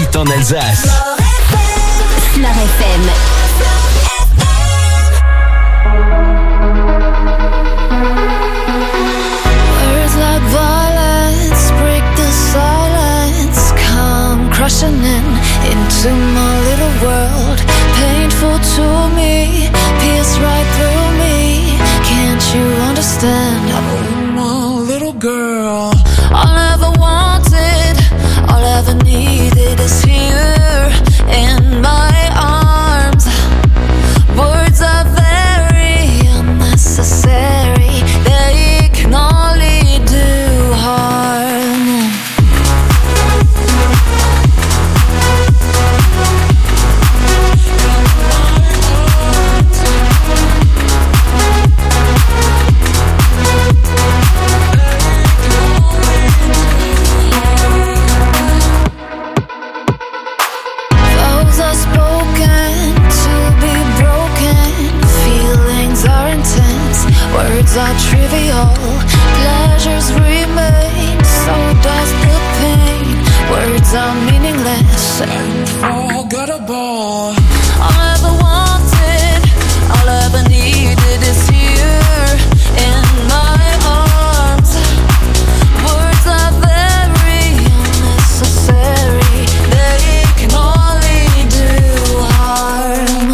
est en Alsace. Fleur FM. Words like violence break the silence, come crushing into my little world. Painful to me, pierce right through me. Can't you understand? Oh, my little girl. All I ever wanted, all I ever needed is here in my arms. Words are very unnecessary, they can only do harm. Vows are spoken to be broken. Feelings are intense, words are trivial. Pleasures remain, so does the pain. Words are meaningless and forgettable. All I ever wanted, all I ever needed is here in my arms. Words are very unnecessary, they can only do harm.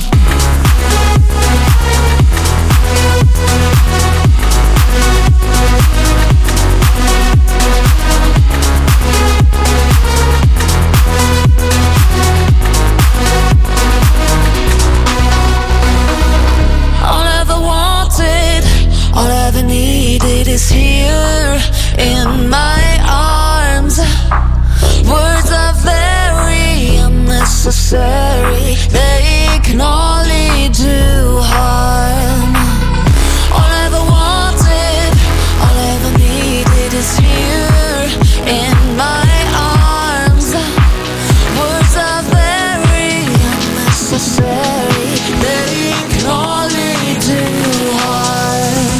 All I ever wanted, all I ever needed is here in my arms. Words are very unnecessary, they can only do harm. All I ever wanted, all I ever needed is here in my arms. Words are very unnecessary, they can only do harm.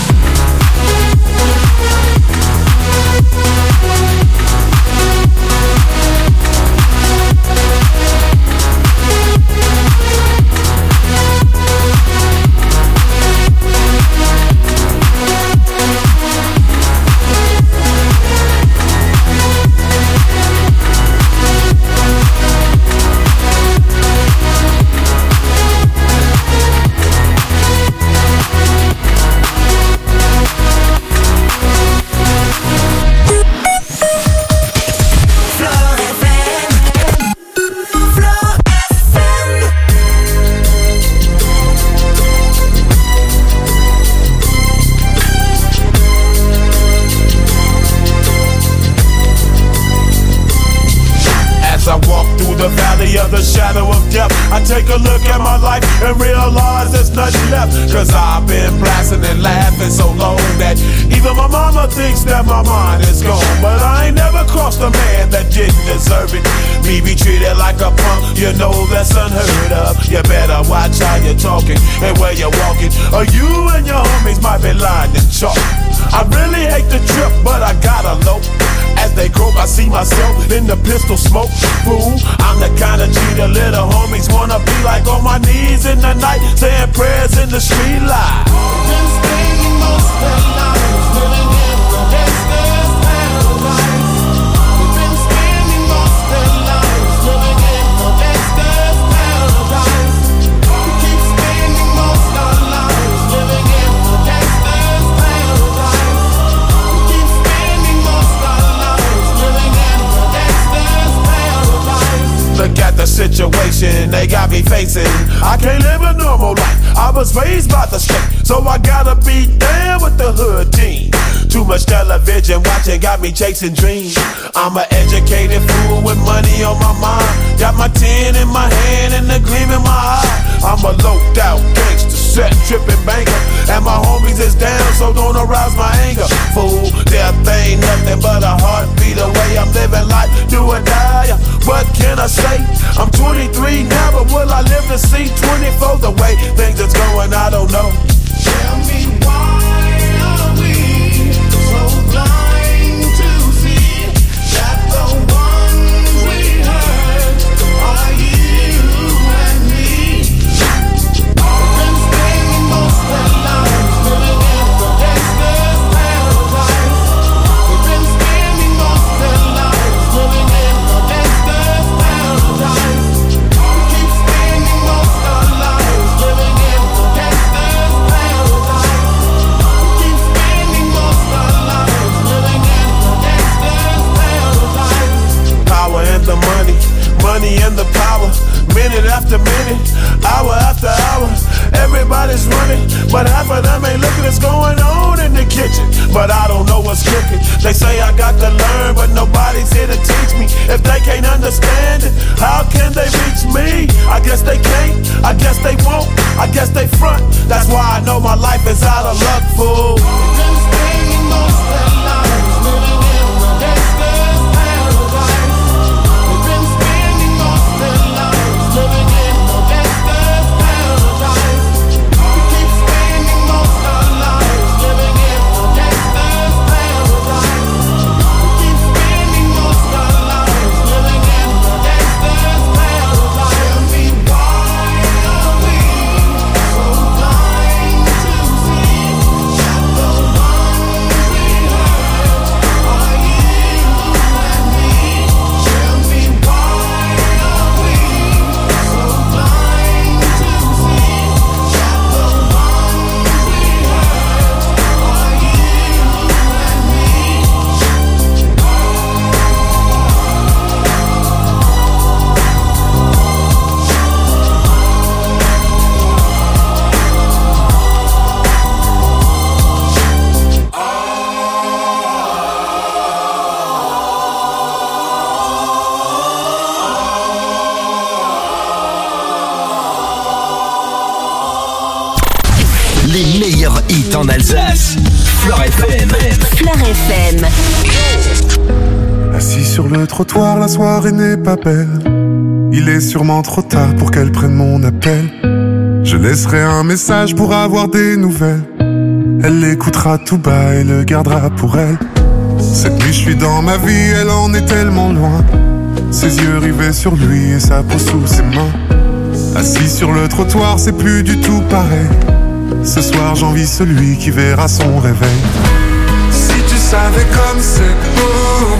As I walk through the valley of the shadow of death, I take a look at my life and realize there's nothing left. Cause I've been blasting and laughing so long that even my mama thinks that my mind is gone. But I ain't never crossed a man that didn't deserve it. Me be treated like a punk, you know that's unheard of. You better watch how you're talking and where you're walking, or you and your homies might be lying in chalk. I really hate the trip, but I gotta low. As they croak, I see myself in the pistol smoke. Fool, I'm the kind of G the little homies wanna be like, on my knees in the night, saying prayers in the street light. Been spending most of their lives living in the gangster's paradise. We've been spending most of their lives living in the gangster's paradise. We keep spending most of our lives living in the gangster's paradise. We keep spending most of our lives living in the gangster's paradise. Look at the situation they got me facing. I can't live a normal life. I was raised by the state, so I gotta be down with the hood team. Too much television watching got me chasing dreams. I'm an educated fool with money on my mind. Got my 10 in my hand and the gleam in my eye. I'm a loped out gangster, set tripping banker, and my homies is down, so don't arouse my anger. Fool, death ain't nothing but a heartbeat away. I'm living life, do or die. What can I say? I'm 23 now, but will I live to see 24? The way things is going, I don't know. Tell me why are we so blind to see that the ones we hurt They say I got to learn, but nobody's here to teach me. If they can't understand it, how can they reach me? I guess they can't, I guess they won't, I guess they front. That's why I know my life is out of luck, fool. Been spending most of their lives living in the gangster's paradise. They've been spending most of their lives living in the gangster's paradise. We keep spending most of our lives living in the gangster's paradise. We keep spending most of our lives living in the gangster's paradise. Tell me why are we so blind to see that the ones we hurt are you and me? Tell me why are we so blind to see that the ones we hurt are you and me? Les meilleurs hits en Alsace. Fleur FM. Fleur FM. Assis sur le trottoir, la soirée n'est pas belle. Il est sûrement trop tard pour qu'elle prenne mon appel. Je laisserai un message pour avoir des nouvelles. Elle l'écoutera tout bas et le gardera pour elle. Cette nuit je suis dans ma vie, elle en est tellement loin. Ses yeux rivés sur lui et sa peau sous ses mains. Assis sur le trottoir, c'est plus du tout pareil. Ce soir j'envie celui qui verra son réveil. Si tu savais comme c'est beau,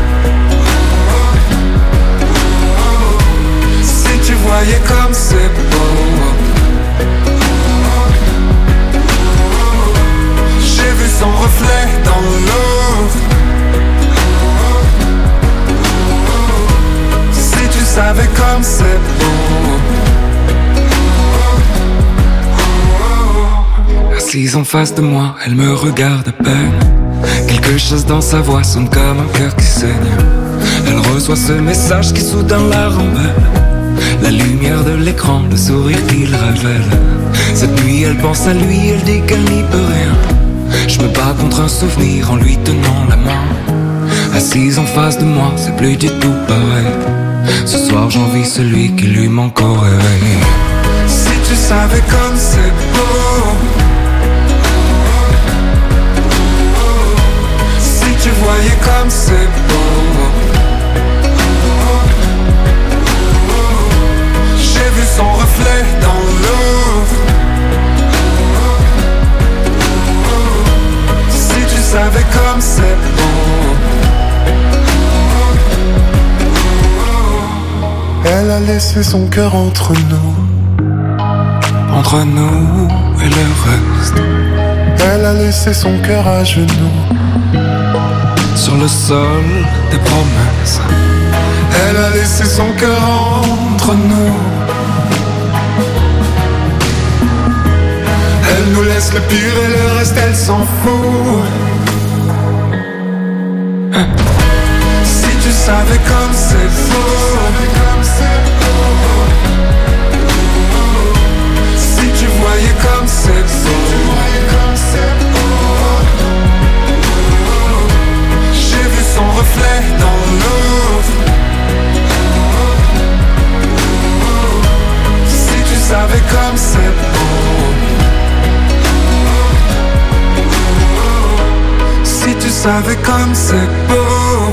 si tu voyais comme c'est beau. J'ai vu son reflet dans l'eau. Si tu savais comme c'est beau. Assise en face de moi, elle me regarde à peine. Quelque chose dans sa voix sonne comme un cœur qui saigne. Elle reçoit ce message qui soudain la rembelle. La lumière de l'écran, le sourire qu'il révèle. Cette nuit elle pense à lui, elle dit qu'elle n'y peut rien. Je me bats contre un souvenir en lui tenant la main. Assise en face de moi, c'est plus du tout pareil. Ce soir j'envie celui qui lui manque au réveil. Si tu savais comme c'est beau. Si tu voyais comme c'est beau. J'ai vu son reflet dans l'eau. Si tu savais comme c'est beau. Elle a laissé son cœur entre nous. Entre nous et le reste. Elle a laissé son cœur à genoux. Sur le sol des promesses. Elle a laissé son cœur entre nous. Elle nous laisse le pire et le reste elle s'en fout. Si tu savais comme c'est beau. Si tu voyais comme c'est beau. J'ai vu son reflet dans l'eau. Si tu savais comme c'est beau. Si tu savais comme c'est beau.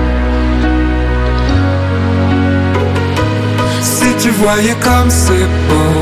Si tu voyais comme c'est beau.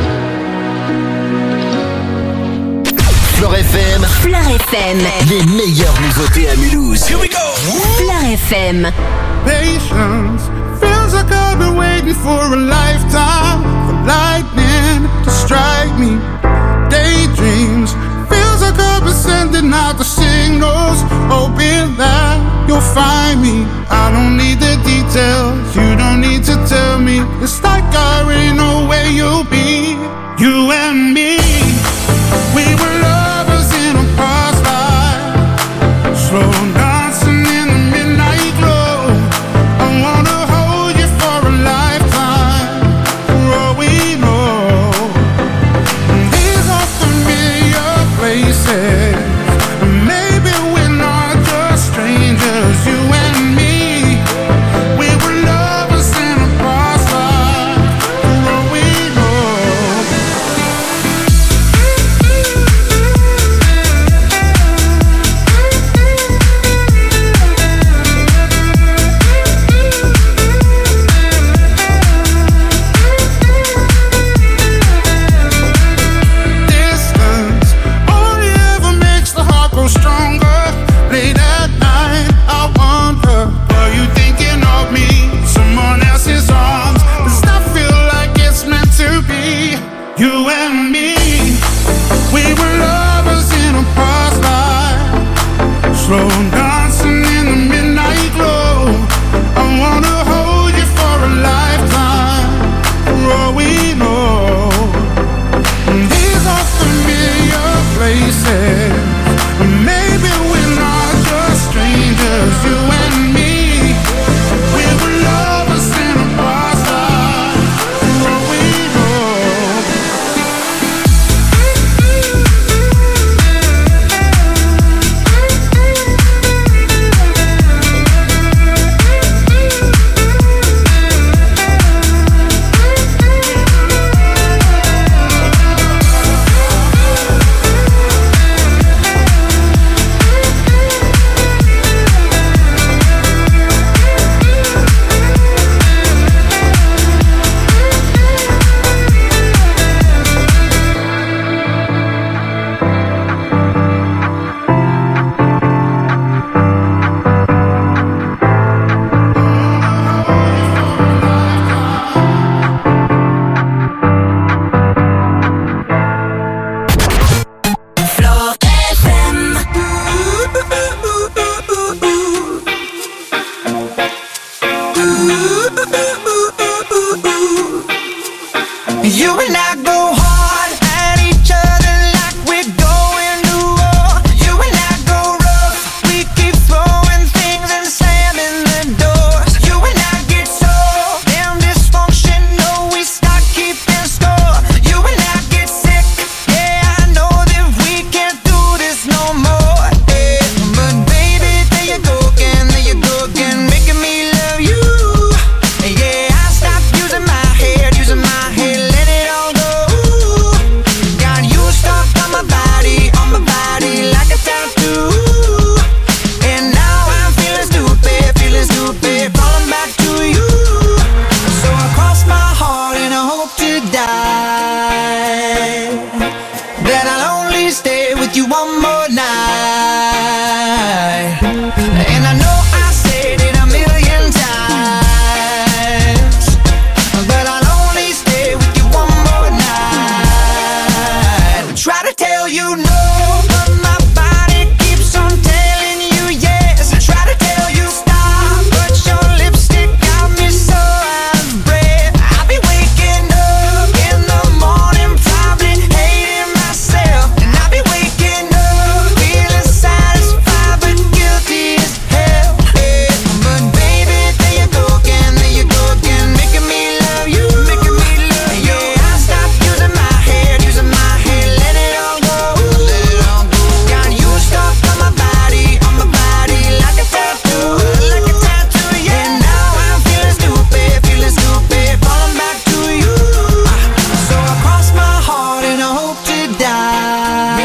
Fleur FM. Fleur FM. Les meilleures nouveautés à Mulhouse. Here we go. Fleur FM. Patience feels like I've been waiting for a lifetime for lightning to strike me. Daydreams feels like I've been sending out the signals, hoping that you'll find me. I don't need the details, you don't need to tell me. It's like I already know where you'll be. You and me, we were lovers in a past life. Slow down. only stay with you one more night. And I know I said it a million times, but I'll only stay with you one more night. Try to tell you no, but my body keeps on telling you yes. I try to tell you stop, but your lipstick got me so out of breath. I'll be waking up in the morning, probably hating myself. And I'll be waking up feeling satisfied but guilty as hell. Yeah. But baby, there you go again, making me love you, making me love you. Yeah, I stopped using my head, let it all go, let it all go. Got you stuck on my body like a tattoo, yeah. And now I'm feeling stupid, falling back to you. So I cross my heart and I hope to die,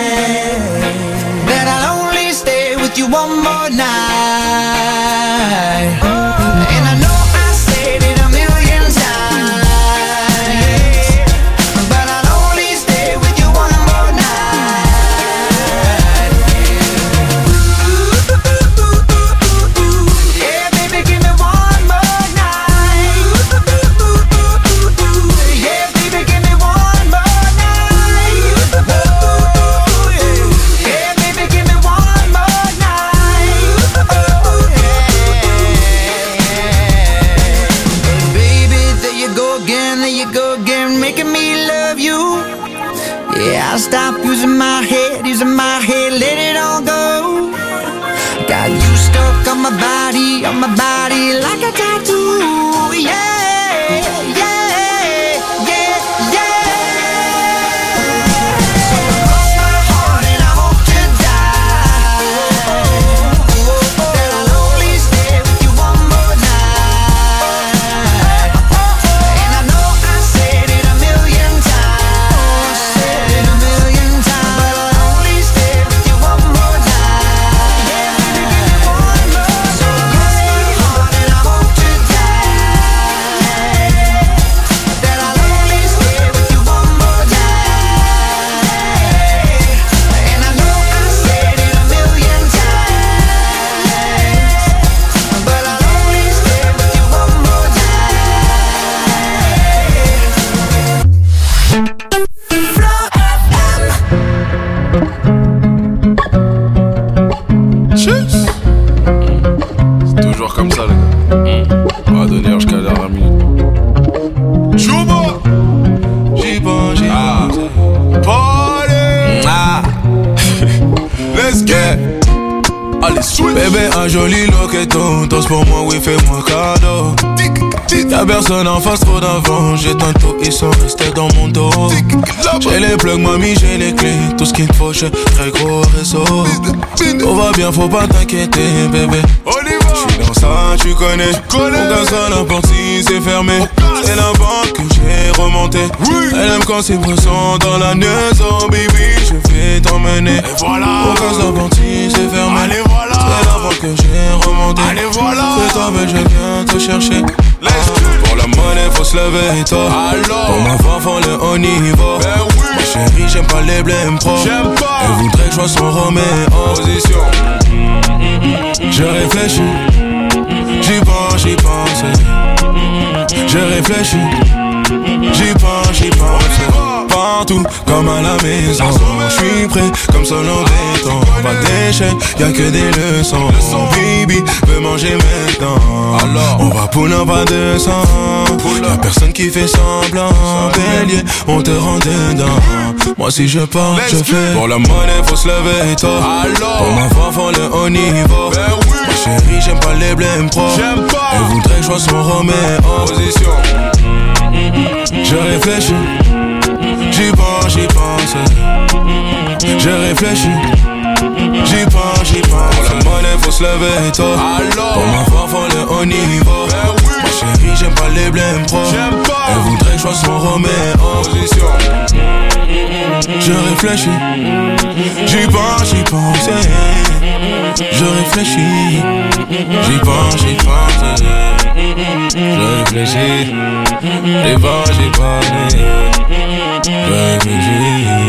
that I'll only stay with you one more night. And I know I said it a million times, but I'll only stay with you one more night. Yeah, baby, give me one more night. Yeah, baby, give me one more night. Yeah, baby, give me one more night. Baby, there you go again, making me love you. Yeah, I'll stop using my head, let it all go. Got you stuck on my body like a tattoo. Yeah, yeah, yeah, yeah. So cross my heart and I hope to die, that I'll only stay with you one more night. And I know I said it a million times, but I'll only stay with you one more night. Yeah, baby, give me one more. So cross my heart and I hope to die, that I'll only stay with you one more night. And I know I said it a million times, but I'll only stay with you one more C'est toujours comme ça, les gars. On va donner jusqu'à la dernière minute. Chouba, J'y pense, party, let's get. Allez, switch. Bébé, un joli loqueton, danse pour moi, oui, fais-moi cadeau. Y'a personne en face, trop d'avant. J'éteins tout, ils sont restés dans mon dos. J'ai les plugs, mamie, j'ai les clés. Tout ce qu'il te faut, j'ai très gros réseau. Tout va bien, faut pas t'inquiéter, bébé. On y va. J'suis dans ça, tu connais. Mon gaz à la porte, si c'est fermé. C'est la banque que j'ai remonté. Elle aime quand c'est poisson dans la maison, baby. Je vais t'emmener. Et voilà. Mon gaz à la porte, si c'est fermé. Allez, voilà. C'est la banque que j'ai remonté. Allez, voilà. Fais-toi belle, je viens te chercher. Pour la monnaie, faut se lever tôt. Alors. Pour ma femme, le haut niveau. Ben oui. Ma chérie, j'aime pas les blèmes pro. J'aime pas. Elle voudrait que je sois son Roméo. Position. Je réfléchis. J'y pense. Je réfléchis. J'y pense. Partout, comme à la maison. J'suis prêt, comme seul en béton. Pas d'échec, y'a que des leçons. Baby, veut manger maintenant. Alors, on va pull up à 200. Y'a personne qui fait semblant. Bélier, on te rend dedans. Moi si je pars, je fais. Pour la monnaie, faut se lever tôt. Alors. Pour ma femme, faut le haut niveau. Ben oui. Ma chérie, j'aime pas les blèmes pro. J'aime pas. Elle voudrait que je sois son Roméo. Position. Je réfléchis. J'y pense. Je réfléchis. J'y pense. Pour la monnaie, faut se lever tôt. Alors. Pour ma femme, faut le haut niveau. Ben oui. Ma chérie, j'aime pas les blèmes pro. J'aime pas. Elle voudrait que je sois son Roméo. Position. Je réfléchis. J'y pense. Je réfléchis. J'y pense. Je réfléchis. J'y pense. Je réfléchis.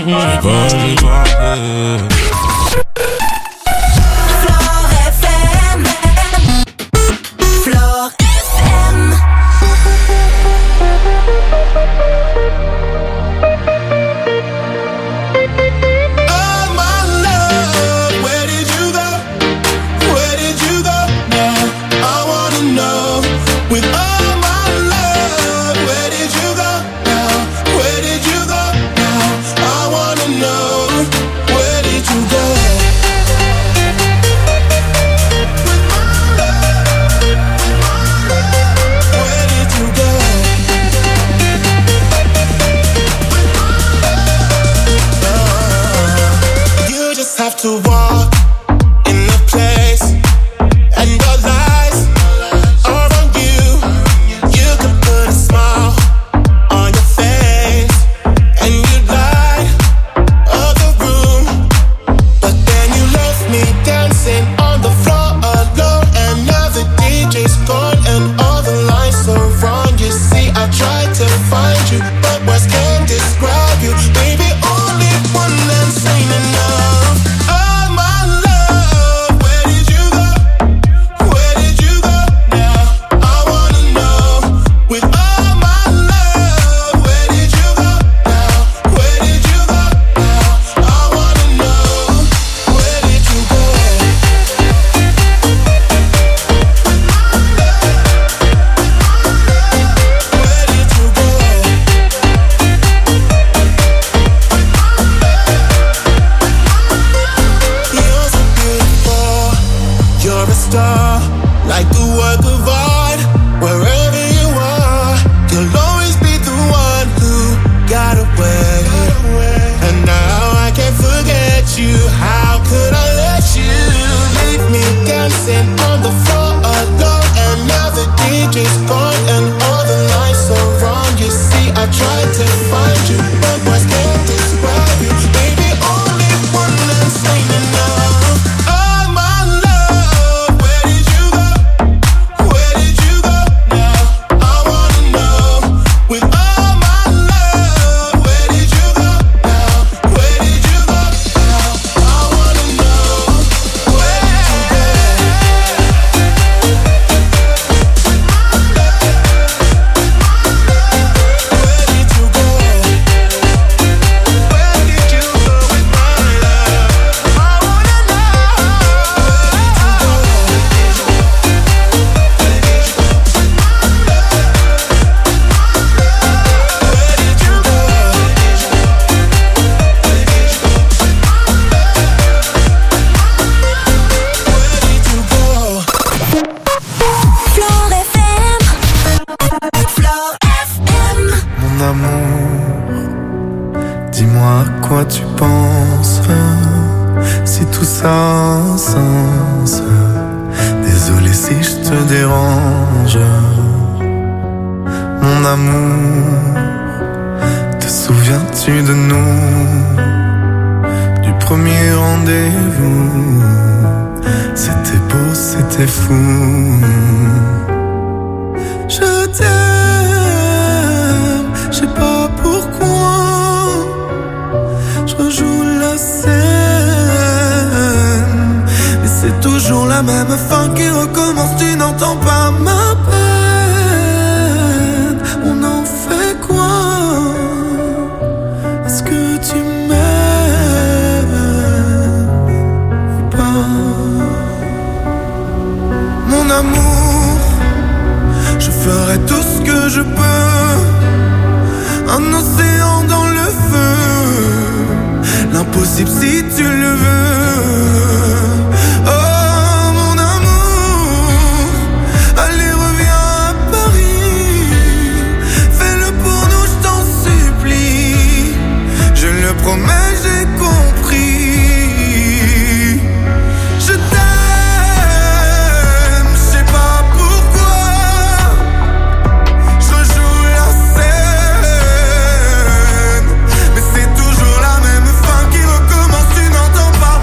Pas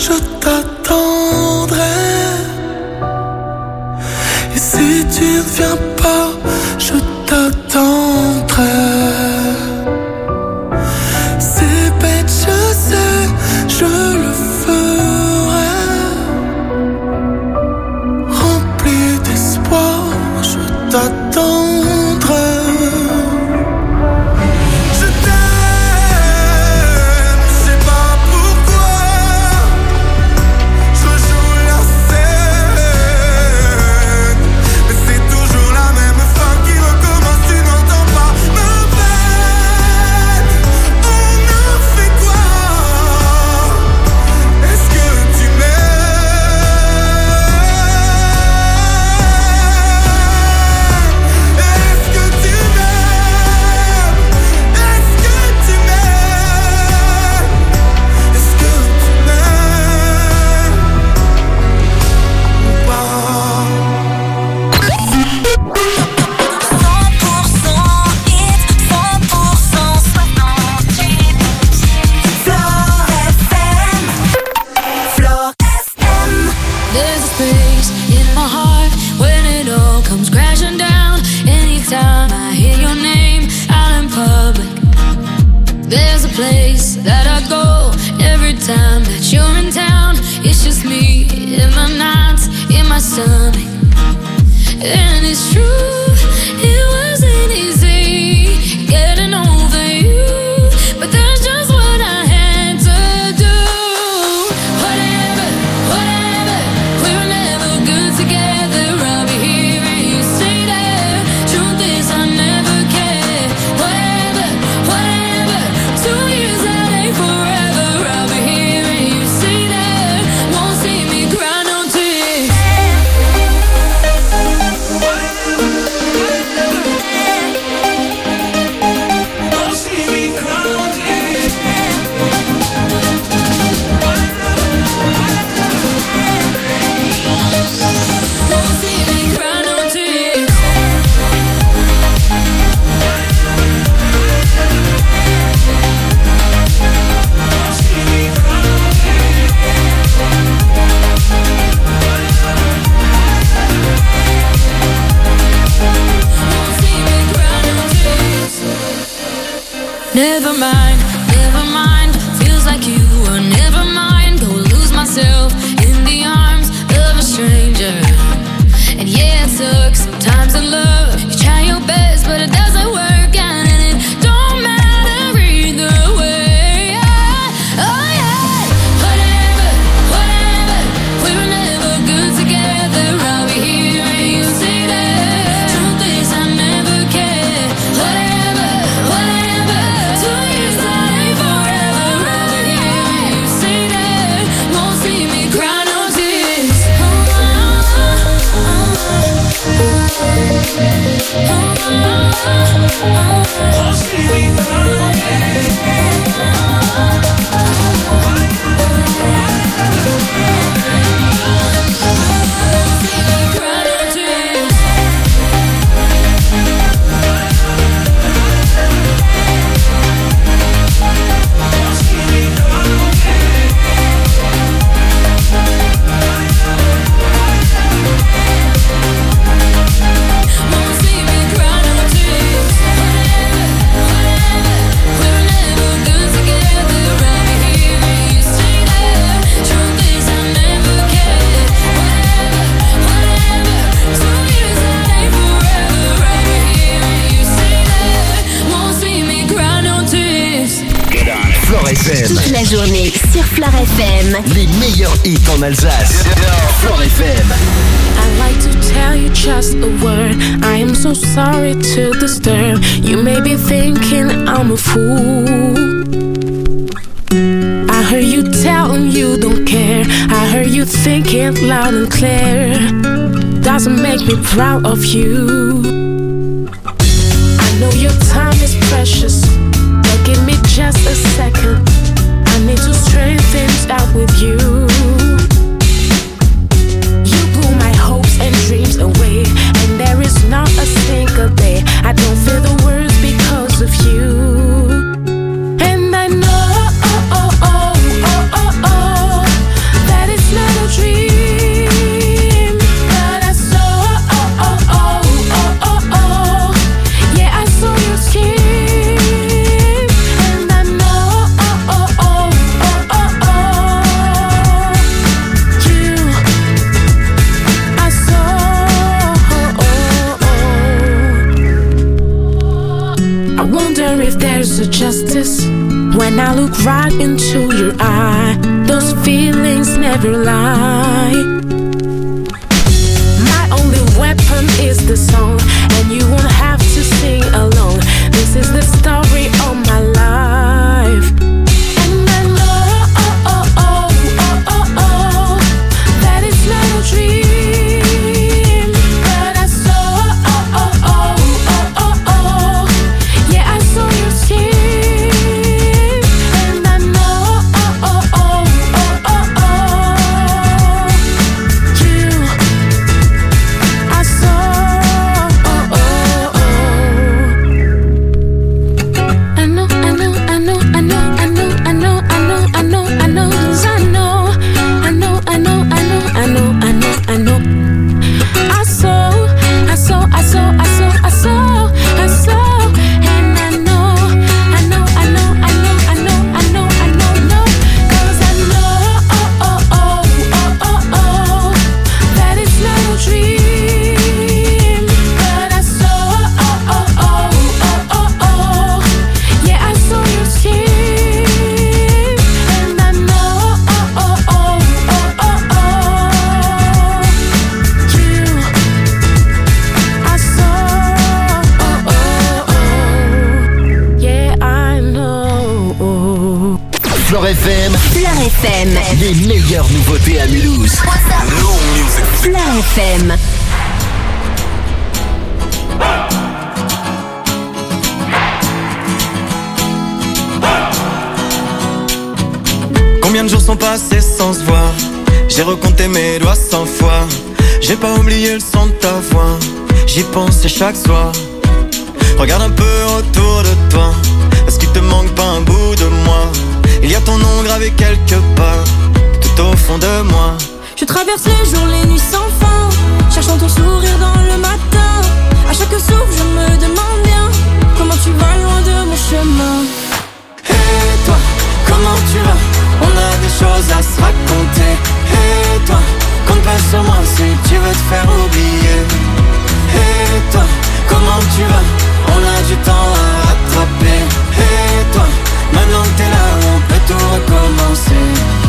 je t'attendrai. Et si tu ne viens pas, je t'attendrai. C'est bête, je sais, je le ferai. Rempli d'espoir, je t'attendrai. Je t'aime, je sais pas pourquoi. Je joue la scène, mais c'est toujours la même fin qui recommence. Tu n'entends pas ma peine. On a fait quoi? Est-ce que tu m'aimes? Est-ce que tu m'aimes? Est-ce que tu m'aimes? Est-ce que tu m'aimes ou pas? 100% hit, 100% 68. Floor FM. There's a space in my heart when it all comes crashing down. Anytime I hear your name out in public, there's a place that I go every time that you're in town. It's just me in my nights, in my stomach. And it's true, it wasn't easy getting over you, but that's just what I had to do. Whatever, we were never good together. I'll be here and you stay there. Truth is I never cared. Whatever, 2 years that ain't forever. I'll be here and you stay there. Won't see me cry no tears. Won't see me cry no tears. Won't see me cry no tears. Never mind, feels like you were never mine. Go lose myself in the arms of a stranger. And yeah, it sucks sometimes in love. You try your best, but it doesn't work out, and it don't matter either way. Oh yeah, whatever, we were never good together. I'll be here and you stay there. Truth is I never cared. Whatever, 2 years that ain't forever. I'll be here and you stay there. Won't see me cry no tears. Won't see me cry no tears. Won't see me cry no tears. Whatever, we were never good together. I'll be here and you stay there. Truth is I never cared. Whatever, 2 years that ain't forever. I'll be here and you stay there. Won't see me cry no tears. Floor FM, Toute la journée sur Floor FM. les meilleurs hits en Alsace. Floor FM. I'd like to tell you just a word. I am so sorry to disturb. You may be thinking I'm a fool. I heard you telling you don't care. I heard you thinking loud and clear. Doesn't make me proud of you. I know your time is precious, but give me just a second. I need to straighten things out with you. You blew my hopes and dreams away, and there is not a single day I don't feel the worst because of you. And I know right into your eye. Those feelings never lie. My only weapon is the song, and you won't have to sing along. This is the story of my life. And I know, that it's not a dream, but I saw, yeah, I saw your skin. And I know, you, I saw, I know, 'cause I know. I saw, and I know, 'cause I know, that it's not a dream, but I saw, yeah, I saw your skin, and I know, Flore FM, Flore FM, les meilleures nouveautés à Mulhouse. Flore FM. Combien de jours sont passés sans se voir? J'ai recompté mes doigts 100 fois. J'ai pas oublié le son de ta voix. J'y pense chaque soir. Regarde un peu autour de toi. Est-ce qu'il te manque pas un bout de moi? Il y a ton nom gravé quelque part, tout au fond de moi. Je traverse les jours, les nuits sans fin, cherchant ton sourire dans le matin. À chaque souffle, je me demande bien comment tu vas loin de mon chemin. Et toi, comment tu vas? On a des choses à se raconter. Et toi, compte pas sur moi si tu veux te faire oublier. Et toi, comment tu vas? On a du temps à rattraper. Et toi, maintenant que t'es là, on peut tout recommencer.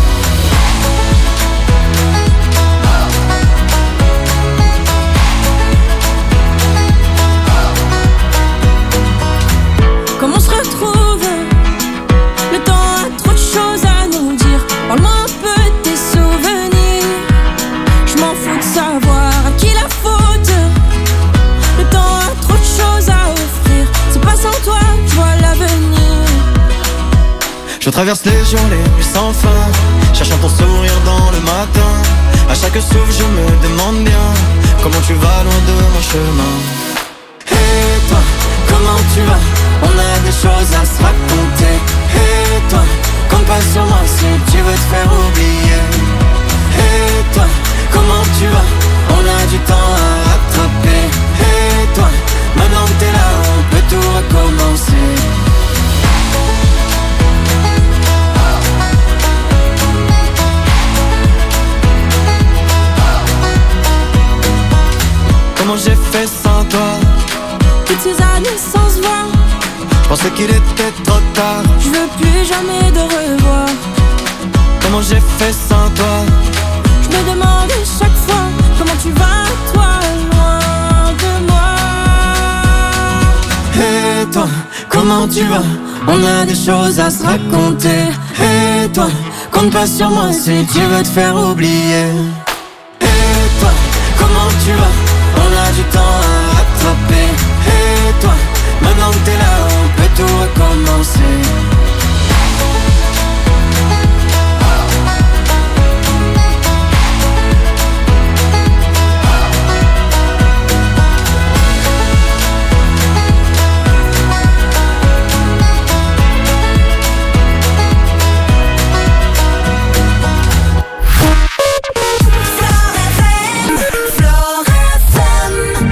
Comment on se retrouve? Le temps a trop de choses à nous dire. Parle-moi un peu de tes souvenirs. Je m'en fous de savoir à qui la faute. Le temps a trop de choses à offrir. C'est pas sans toi, je vois l'avenir. Je traverse les jours, les nuits sans fin, cherchant ton sourire dans le matin. À chaque souffle, je me demande bien comment tu vas loin de mon chemin. Et toi, comment tu vas? On a des choses à se raconter. Et toi, compte pas sur moi si tu veux te faire oublier. Et toi, comment tu vas? On a du temps à rattraper. Et toi, maintenant que t'es là, on peut tout recommencer. Comment j'ai fait sans toi? Toutes ces années sans se voir. Je pensais qu'il était trop tard. Je veux plus jamais de revoir. Comment j'ai fait sans toi? Je me demande chaque fois comment tu vas, toi, loin de moi. Et toi, comment tu vas? On a des choses à se raconter. Et toi, compte pas sur moi si tu veux te faire oublier. Et toi, comment tu vas? On a du temps à rattraper. Et toi, maintenant que t'es là, on peut tout recommencer.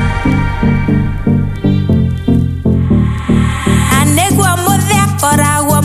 But I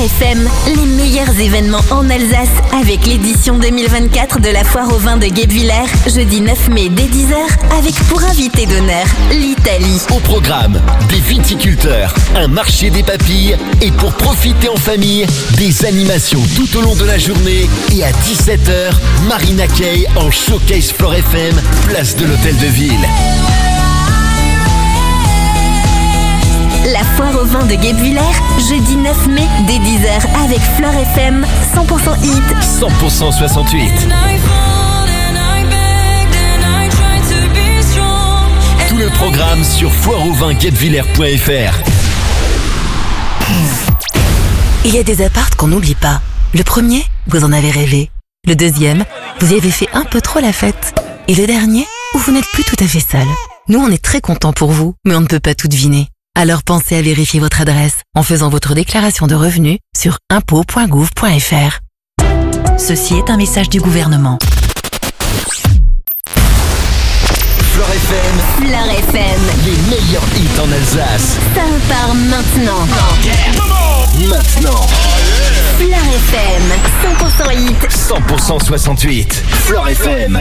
FM, les meilleurs événements en Alsace avec l'édition 2024 de la Foire au vin de Guebwiller, jeudi 9 mai dès 10h, avec pour invité d'honneur l'Italie. Au programme, des viticulteurs, un marché des papilles et pour profiter en famille, des animations tout au long de la journée et à 17h, Marina Kaye en showcase Flore FM, place de l'Hôtel de Ville. La Foire au vin de Guebwiller, jeudi 9 mai dès 10h avec Flore FM, 100% hit, 100% 68. Tout le programme sur foireauvin-guebwiller.fr. Il y a des apparts qu'on n'oublie pas. Le premier, vous en avez rêvé. Le deuxième, vous y avez fait un peu trop la fête. Et le dernier, où vous n'êtes plus tout à fait seul. Nous, on est très contents pour vous, mais on ne peut pas tout deviner. Alors pensez à vérifier votre adresse en faisant votre déclaration de revenus sur impôts.gouv.fr. Ceci est un message du gouvernement. Flore FM. Flore FM. Les meilleurs hits en Alsace. Ça repart maintenant. Maintenant. Flore FM, 100% hit, 100% 68. Flore FM.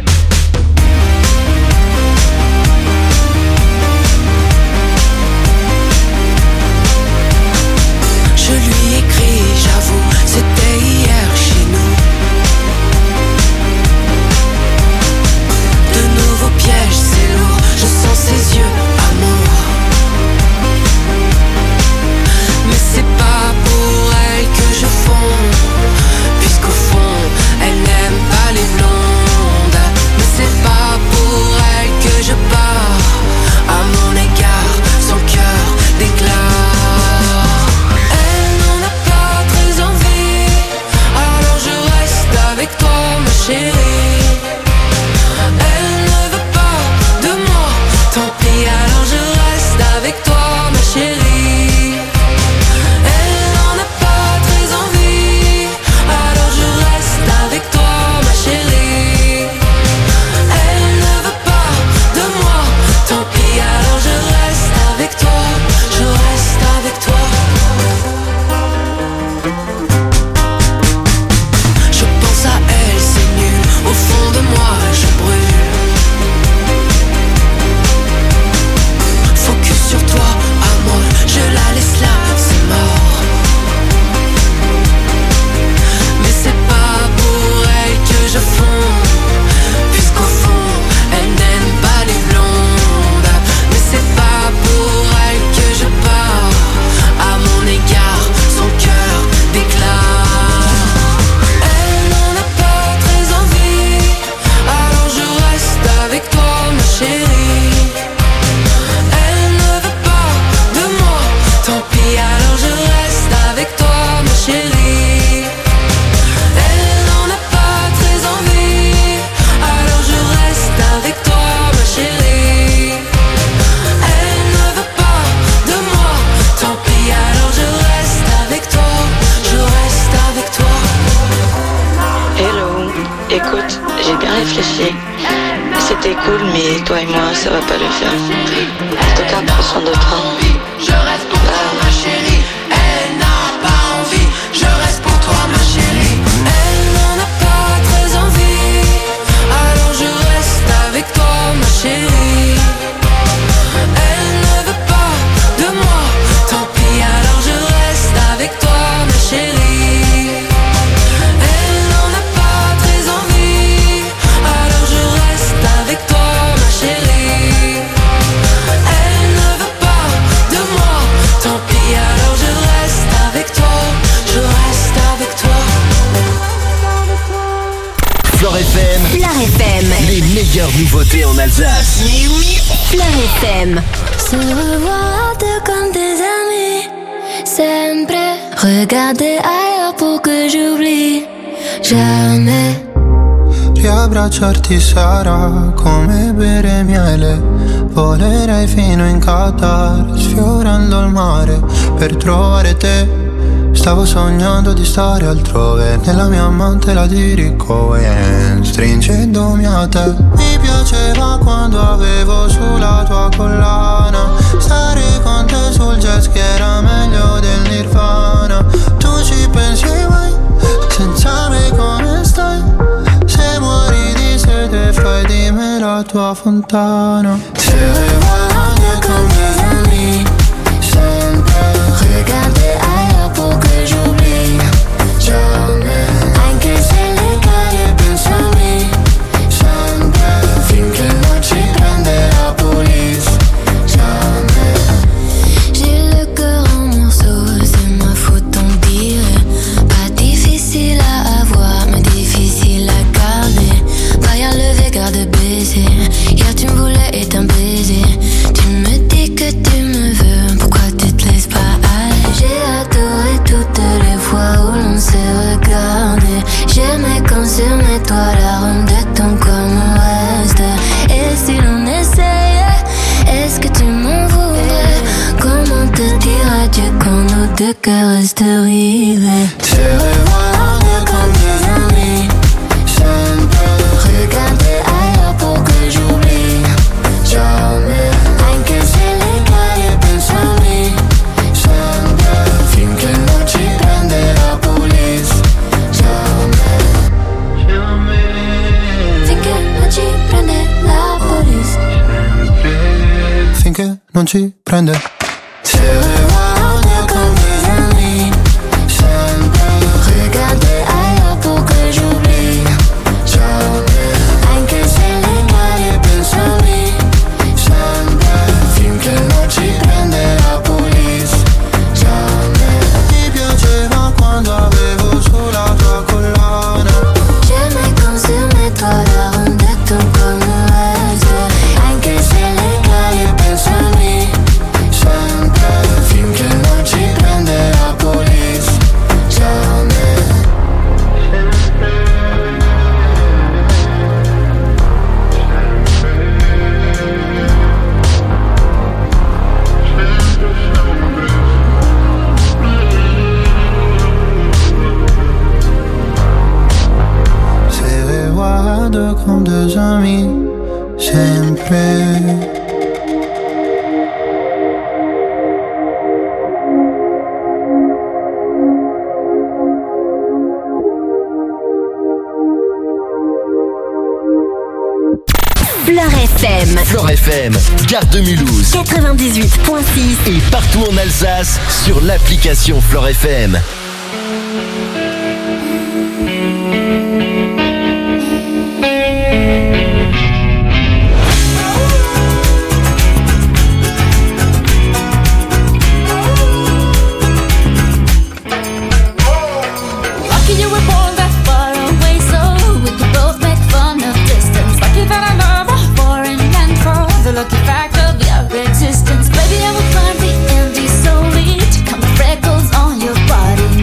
Je lui écris, j'avoue, c'était hier chez nous. De nouveaux pièges, c'est lourd, je sens ses yeux, amour. Mais c'est pas pour elle que je fonds, puisqu'au fond, elle n'aime pas les blondes. Mais c'est pas pour elle que je pars, à mon égard, son cœur déclare. Avec toi ma chérie, elle ne veut pas de moi, tant pis alors je reste avec toi ma chérie. Elle n'en a pas très envie, alors je reste avec toi ma chérie. Elle ne veut pas de moi, tant pis alors je reste avec toi, je reste avec toi. Au fond de moi, je brûle. Focus sur toi, amour, je la laisse là, c'est mort. Mais c'est pas pour elle que je fonds, puisqu'au fond, elle n'aime pas les blondes. Mais c'est pas pour elle que je pars, à mon égard, son cœur déclare. Avec toi ma chérie, elle ne veut pas de moi, tant pis alors je reste avec toi ma chérie. Elle n'en a pas très envie, alors je reste avec toi ma chérie. Elle ne veut pas de moi, tant pis alors je reste avec toi, je reste avec toi. Hello, écoute, j'ai bien réfléchi. C'était cool, mais toi et moi, ça va pas le faire. En tout cas, prends soin de toi. Je reste pour toi, ma chérie. Elle n'a pas envie. Je reste pour toi, ma chérie. Elle n'en a pas très envie. Alors je reste avec toi, ma chérie. Elle ne veut pas de moi. Tant pis, alors je reste avec toi, ma chérie. Elle n'en a pas très envie. Alors je reste avec toi, ma chérie. Elle ne veut pas de moi, tant pis alors je reste avec toi, je reste avec toi. Flore FM. Flore FM. Les meilleures nouveautés en Alsace. Flore FM. Se revoir comme des amis, sempre. Regarder ailleurs pour que j'oublie jamais. Riabbracciarti sarà come bere miele. Volerei fino in Qatar, sfiorando il mare per trovare te. Stavo sognando di stare altrove, nella mia mantela di Ricohen, stringendomi a te. Mi piaceva quando avevo sulla tua collana, stare con te sul jet ski era meglio del Nirvana. Tu lontano. Se revoilà comme des amis, sempre regarder ailleurs pour que j'oublie. Jamais, anche se le cade pensami, sempre finché non ci prende la police. Jamais. J'ai le cœur en morceaux, c'est ma faute on dirait. Pas difficile à avoir, mais difficile à garder. Barrière levée, garde baiser. Hier tu me voulais et t'un baiser. Tu me dis que tu me veux, pourquoi tu te laisses pas aller? J'ai adoré toutes les fois où l'on s'est regardé. J'aimais quand sur mes toits l'arôme de ton corps me reste. Et si l'on essayait, est-ce que tu m'en voudrais? Comment te dire adieu quand nos deux cœurs restent rivés? Se revoir comme des amis, sempre regarder ailleurs pour que j'oublie. Jamais, anche se le cade pensami, sempre finché non ci prende la police. Jamais, finché non ci prende la police. Finché non ci prende. Se revoir comme des amis, sempre regarder ailleurs pour que j'oublie. Jamais, anche se le cade pensami, sempre finché non ci prende la police. Jamais. Ti piaceva quando avevo sulla tua collana. J'aimais quand sur mes toits l'arôme de ton corps me reste. Anche se le cade pensami, sempre finché non ci prende la police. Jamais. Se revoilà comme des amis, sempre. Flore FM, Gare de Mulhouse, 98.6 et partout en Alsace sur l'application Flore FM. Lucky you were born that far away, so we could both make fun of distance. Lucky that I love a foreign land for the lucky fact of your existence. Baby, I will climb the Andes solely to count the freckles on your body.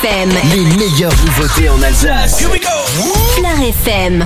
FM. Les meilleures nouveautés en Alsace. Here we go. Flair FM.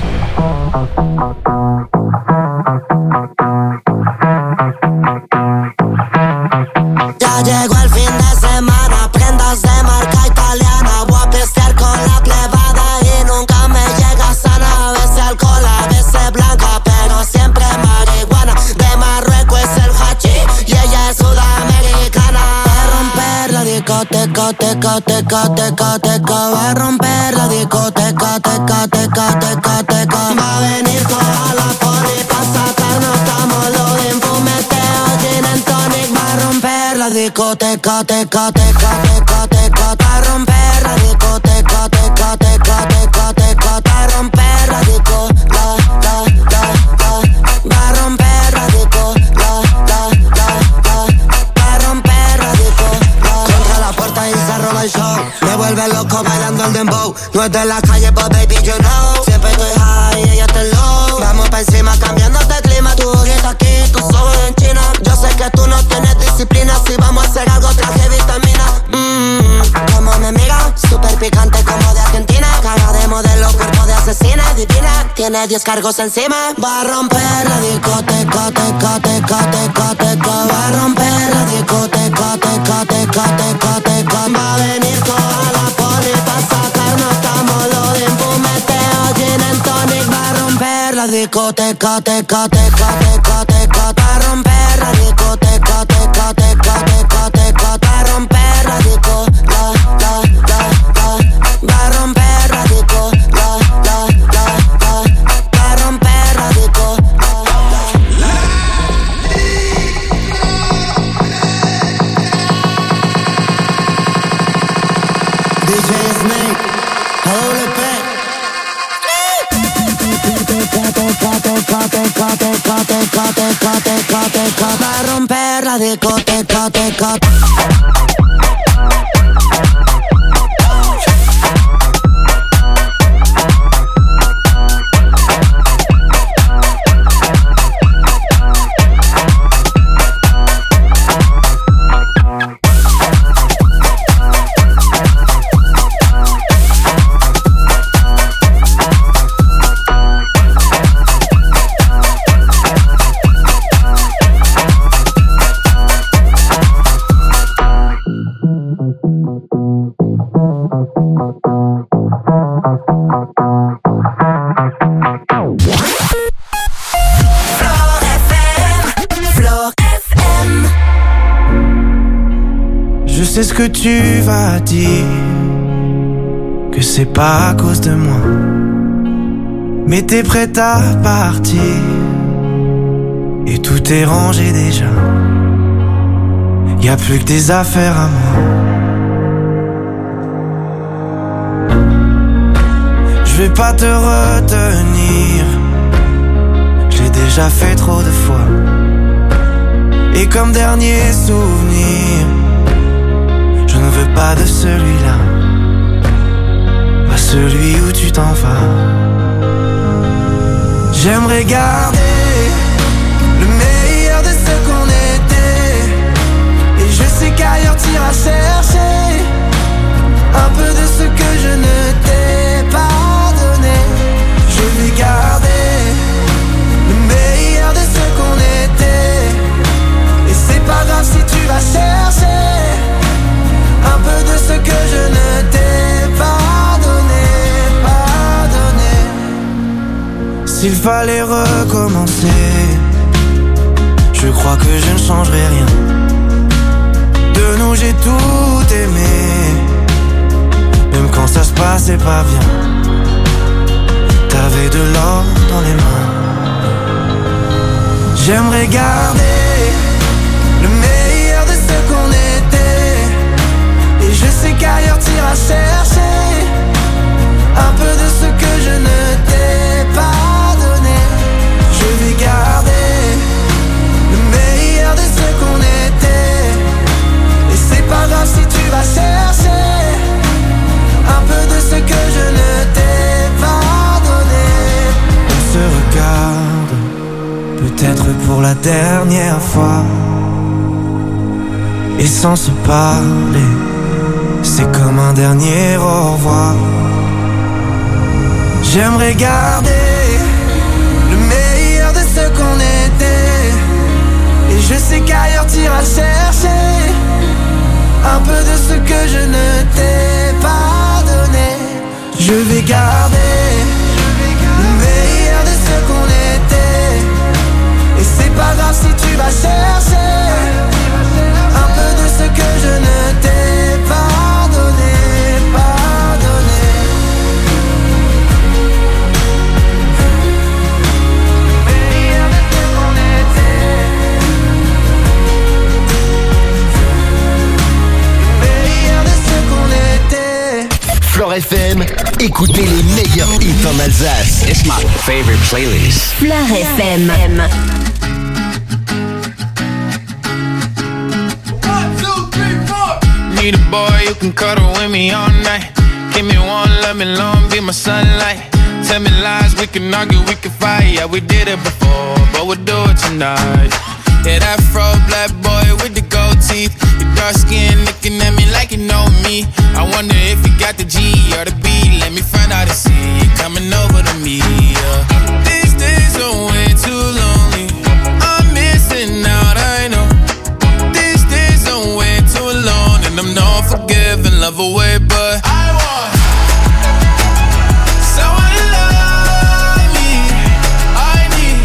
Ya llegó el fin de semana, prendas de marca italiana. Voy a pistear con la plebada y nunca me llega sana. A veces alcohol, a veces blanca, pero siempre marihuana. De Marruecos es el hachís y ella es sudamericana. Va a romper la discoteca, teca, teca, teca, teca. Va a romper la discoteca, teca, teca, teca, teca. Va a venir toda la poli pa' sacarnos, estamos los infumeteos, gin and tonic. Va a romper la discoteca, teca, teca, teca, teca. Va a romper la discoteca, teca, teca, teca, teca. Va a romper la disco, la. Va a romper la disco, la. Va a romper la disco, la. Contra la puerta y se roba el show. Me vuelve loco bailando el dembow. No es de la calle, but baby, you know. Siempre estoy high y ella está low. Vamos pa' encima cambiándote el clima. Tu ojito aquí, tus ojos en China. Yo sé que tú no tienes disciplina. Si vamos a hacer algo, traje vitamina. Como me mira, súper picante como de Argentina. Cara de modelo, cuerpo de asesina. Divina, tiene 10 cargos encima. Va a romper la discoteca, teca, teca, teca, teca. Va a romper la discoteca, teca, teca, teca, teca. Va a venir toda la poli pa' sacarnos, estamos los de infumeteo, gin and tonic. Va a romper la discoteca, teca, teca, teca, teca. Va a romper la discoteca, teca, teca, teca, teca. Va a romper la disco, la. Va a romper la disco, la. Va a romper la disco, la. DJ Snake, AWP. Va a romper la discoteca, teca. Je sais ce que tu vas dire, que c'est pas à cause de moi, mais t'es prête à partir et tout est rangé déjà. Y'a plus que des affaires à moi. Je vais pas te retenir, j'ai déjà fait trop de fois. Et comme dernier souvenir, je ne veux pas de celui-là, pas celui où tu t'en vas. J'aimerais garder le meilleur de ce qu'on était, et je sais qu'ailleurs t'iras chercher un peu de ce que je ne t'ai pas donné. Je vais garder le meilleur de ce qu'on était, et c'est pas grave si tu vas chercher un peu de ce que je ne t'ai pas donné, pas donné. S'il fallait recommencer, je crois que je ne changerai rien. De nous j'ai tout aimé, même quand ça se passait pas bien. T'avais de l'or dans les mains. J'aimerais garder le meilleur de ce qu'on était, et je sais qu'ailleurs t'iras chercher un peu de ce que je ne t'ai pas donné. Je vais garder le meilleur de ce qu'on était, et c'est pas grave si tu vas chercher un peu de ce que je ne t'ai pas donné. On se regarde, peut-être pour la dernière fois, et sans se parler, c'est comme un dernier au revoir. J'aimerais garder le meilleur de ce qu'on était. Et je sais qu'ailleurs t'iras chercher un peu de ce que je ne t'ai pas donné. Je vais garder le meilleur de ce qu'on était. Et c'est pas grave si tu vas chercher un peu de ce que je ne t'ai pas donné, pas donné. Le meilleur de ce qu'on était. Le meilleur de ce qu'on était. Flore FM, écoutez les meilleurs hits en Alsace. It's my favorite playlist. Flore FM. Need a boy who can cuddle with me all night. Give me one, love me long, be my sunlight. Tell me lies, we can argue, we can fight. Yeah, we did it before, but we'll do it tonight. Yeah, that fro black boy with the gold teeth. Your dark skin looking at me like you know me. I wonder if you got the G or the B. Let me find out and see you coming over to me. Yeah. These days are way too lonely. I'm missing out, I know. These days are way too alone, and I'm not forgiving, love away, but I want someone to love me. I need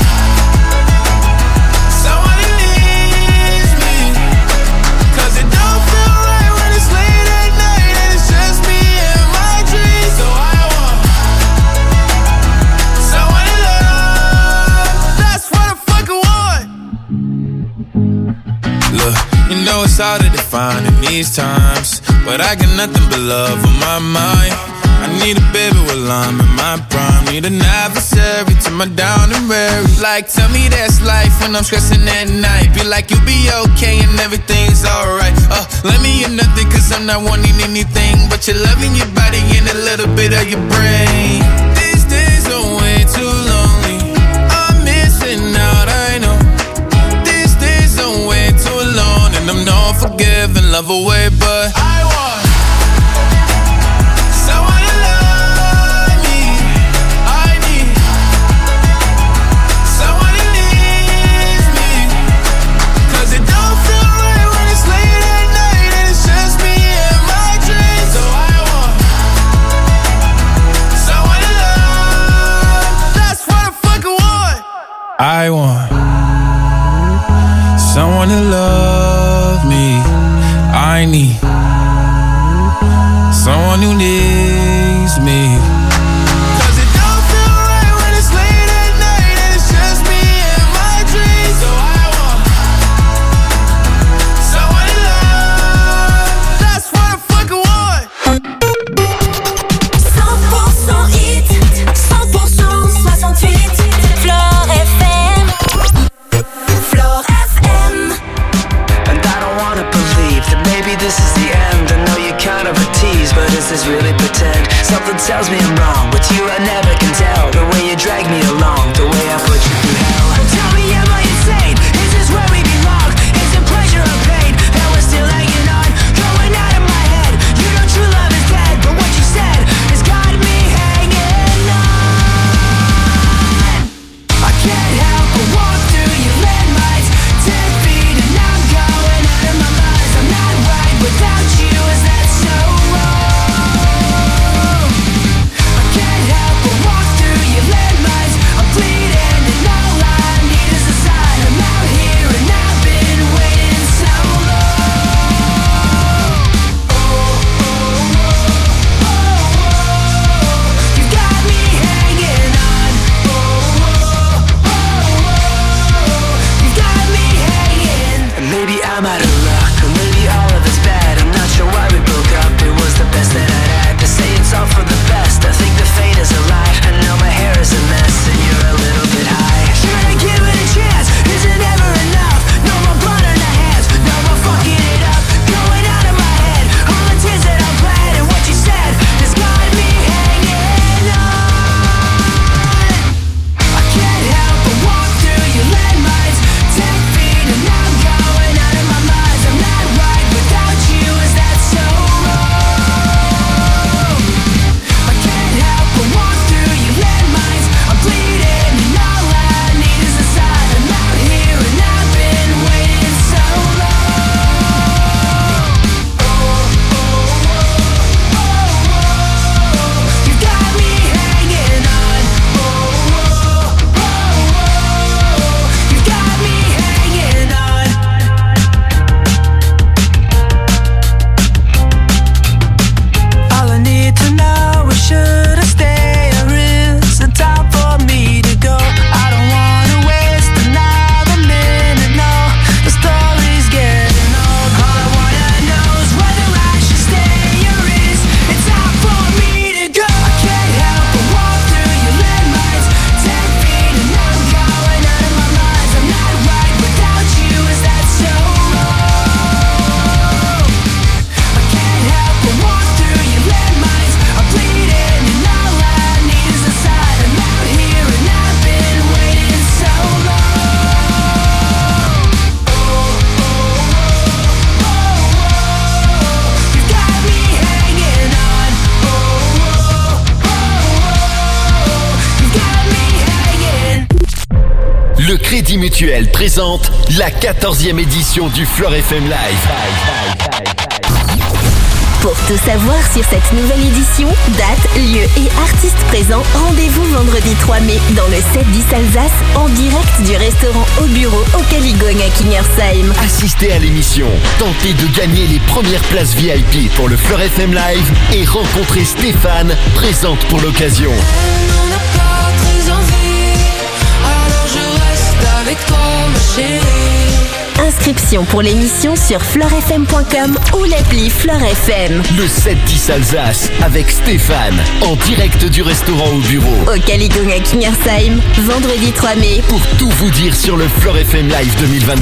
someone who needs me. 'Cause it don't feel right when it's late at night and it's just me and my dreams. So I want someone to love. That's what I fucking want. Look, you know it's hard to define in these times, but I got nothing but love on my mind. I need a baby while I'm in my prime. Need an adversary to my down and weary. Like, tell me that's life when I'm stressing at night. Be like, you'll be okay and everything's alright. Let me in nothing 'cause I'm not wanting anything but your love and your body and a little bit of your brain. These days are way too lonely. I'm missing out, I know. These days are way too alone, and I'm not forgiving, love away, but I want someone to love me. I need someone who needs me. 'Cause it don't feel right when it's late at night and it's just me and my dreams. So I want someone to love. That's what I fucking want. I want someone to love me. I need someone who needs me. 'Cause it don't feel right when it's late at night and it's just me and my dreams. So I want someone to love. That's what I fucking want. 100% hit, 100% 68. Flore FM. Flore FM. And I don't wanna believe that maybe this is the end. I know you're kind of a tease, but is this really pretend? Something tells me I'm wrong, but you I never can tell. The way you drag me along, the way I put you through hell. Tell me, am I insane? Is this where we belong? Is it pleasure or pain? And we're still hanging on, going out of my head. You know true love is dead, but what you said has got me hanging on. I can't help but walk through your landmines, 10 feet and I'm going out of my mind. I'm not right without you, is that so wrong? I can't help but walk through your landmines. I'm bleeding Crédit Mutuel présente la 14e édition du Fleur FM Live. Pour tout savoir sur cette nouvelle édition, date, lieu et artistes présents, rendez-vous vendredi 3 mai dans le 7-10 Alsace en direct du restaurant Au Bureau au Caligone à Kingersheim. Assistez à l'émission, tentez de gagner les premières places VIP pour le Fleur FM Live et rencontrez Stéphane, présente pour l'occasion. On n'a pas très envie, alors je reste avec toi ma chérie. Inscription pour l'émission sur fleurfm.com ou l'appli Fleur FM. Le 7-10 Alsace avec Stéphane en direct du restaurant Au Bureau Au Caligone à Kingersheim, vendredi 3 mai. Pour tout vous dire sur le Fleur FM Live 2024.